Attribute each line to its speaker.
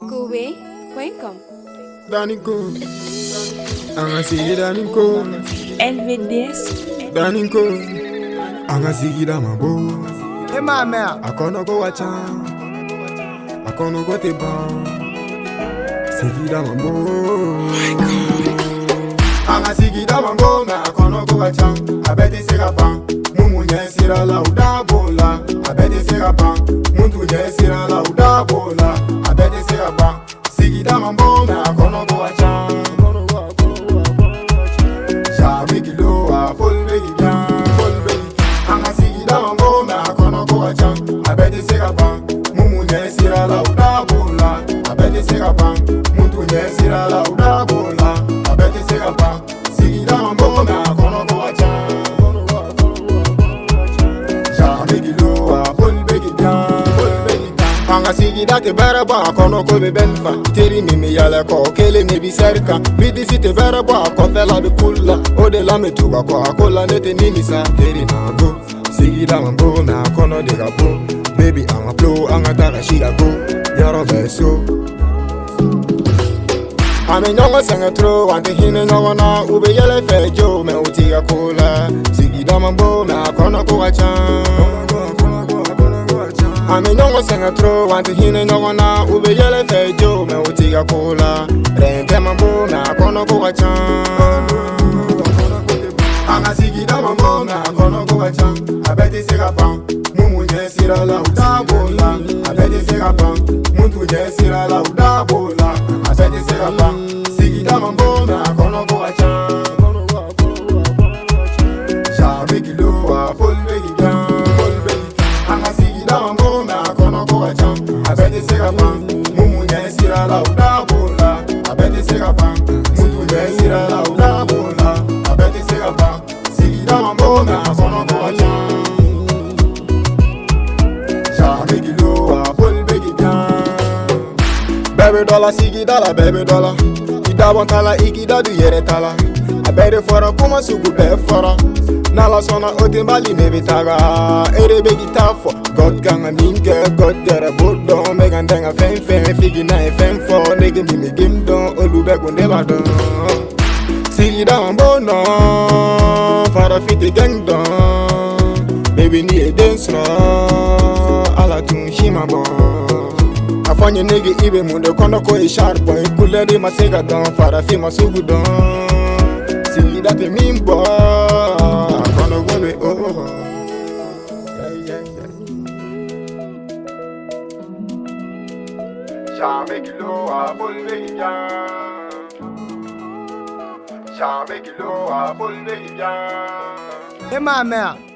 Speaker 1: Kobe, welcome.
Speaker 2: Daninko, angasigi Daninko,
Speaker 1: LVDS.
Speaker 2: Daninko, angasigi Damabo.
Speaker 3: Hey, my man.
Speaker 2: Akono go wacha, akono go teba, sigi Damabo. Angasigi Damabo, na akono go wacha, abeti segapa, mumu nyesira la udabola, abeti segapa, muntu nyesira la udabola, abeti segapa. Sigida mambo na akono go wacha, shabi kilo a polbegi gan, polbegi. Anga sigida mambo na akono go wacha, abedi segapa, mumu nyesira la udabola, abedi segapa, muntu nyesira la udabola, abedi segapa. Sigida mambo na akono go wacha, shabi kilo a polbegi gan. Anga sigida te baraba kono ko be benfa teri mimi yala ko kele ne bi serka bidi si te baraba ko fela be kulla o de la me tuba ko akola ne te nini sa teri na go sigida mambo na kono de gabo baby anga flow anga daga shiga go yaro beso ame nyongo sanga tro ante hine nyongo na ube yele fejo me utiga kola sigida mambo na kono ko wacha Ame nyongo senga tro wanti hine nyongo na ube yele fejo me utiga kola rente mambo na kono ko wacha Anga sigida mambo na kono ko wacha abeti segapa mumu nyesira la udabola abeti segapa muntu nyesira la udabola abeti segapa sigida mambo na kono ko wacha shabi kilo a polbegi gan Anga sigida mambo abedi segapa, mumu nyesira la udabola abedi segapa, muntu nyesira la udabola abedi segapa, sigida mambo na kono ko wacha shabi kilo a polbegi gan Baby dollar sigida la baby dollar Ida bontala igida du yere tala abedi fora kuma sugu be fora Nala sona otimbali nebi taga Ere begi tafo God ganga minke God dere bodo Megan denga fen fen Figi na e fen fo Nege mimi gimdon Olube kundela don Sigida mambono Fara fiti gang don Baby ni e dance no Ala tun shima bon Afanye nege ibe munde kono ko e sharp boy Kulere masega don Fara fi masugu don Sigida te mimbo Jamais kilo a polbegi gan Jamais kilo a polbegi gan
Speaker 3: Hey, my man.